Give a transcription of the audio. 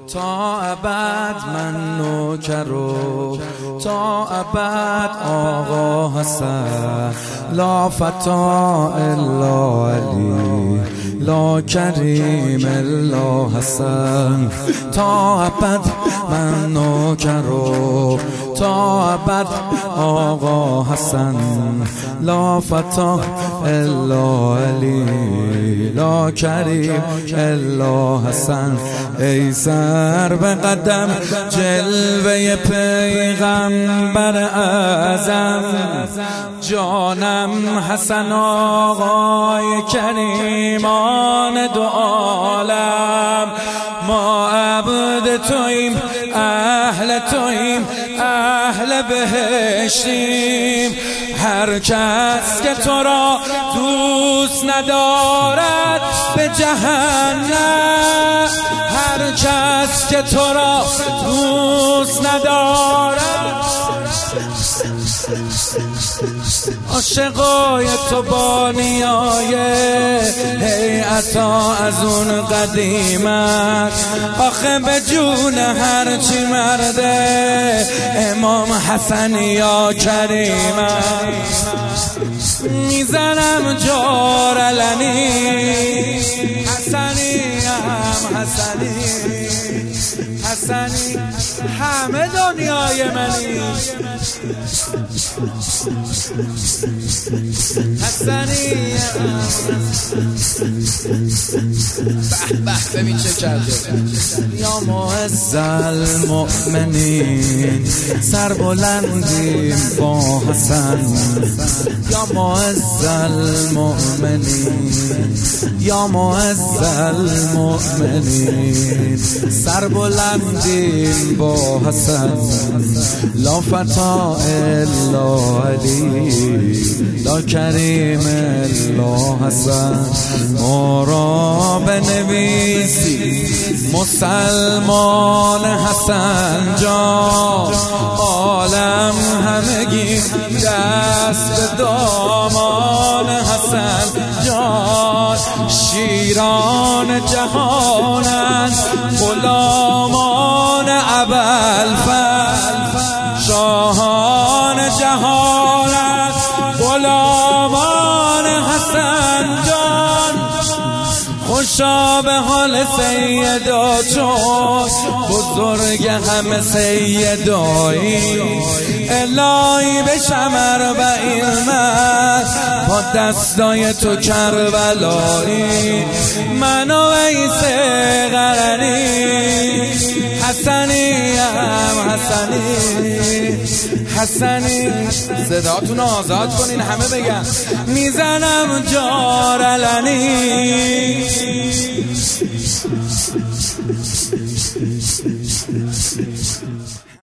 تا ابد من نوکر و تا ابد آقا حسن، لا فتا الا علی، لا کریم الا حسن. تا ابد من نوکر و تا ابد آقا حسن، لا فتا الا علی، لا کریم الا حسن. ای سر به قدم جلوه پیغمبر اعظم، جانم حسن آقای کریمان دو عالم. ما عبد تویم، اهل تویم، اهل بهشتیم. هر کس که تو را دوست ندارد به جهنم، هر کس که تو را دوست ندارد. عاشقای تو با نیای هیئتا از اون قدیمت، آخه به جون هرچی مرده امام حسن یا کریمت. میزنم جار علنی، حسنی هم حسنی، حسنی همه دنیای منی، حسنی به ببین چه کرده. یا معز المؤمنین، سر بلندیم با حسن. یا معز المؤمنین، یا معز المؤمنین، سر بلندیم با حسن. لا فتا الا علی، لا کریم الا حسن. ما را بنویسی مسلمان حسن جان، عالم همگی دست به دامان حسن جان. شیران جهانند غلامان ابوالفضل، شاهان جهانند غلامان حسن جان. خوشا به حال سیدا چون بزرگ همه سیدایی، الهی بشم اربعین من با دستای تو کربلایی. من و عیسی قرنی، حسنی هم حسنی، حسنی. صداتون آزاد کنین همه بگن. میزنم جار علنی.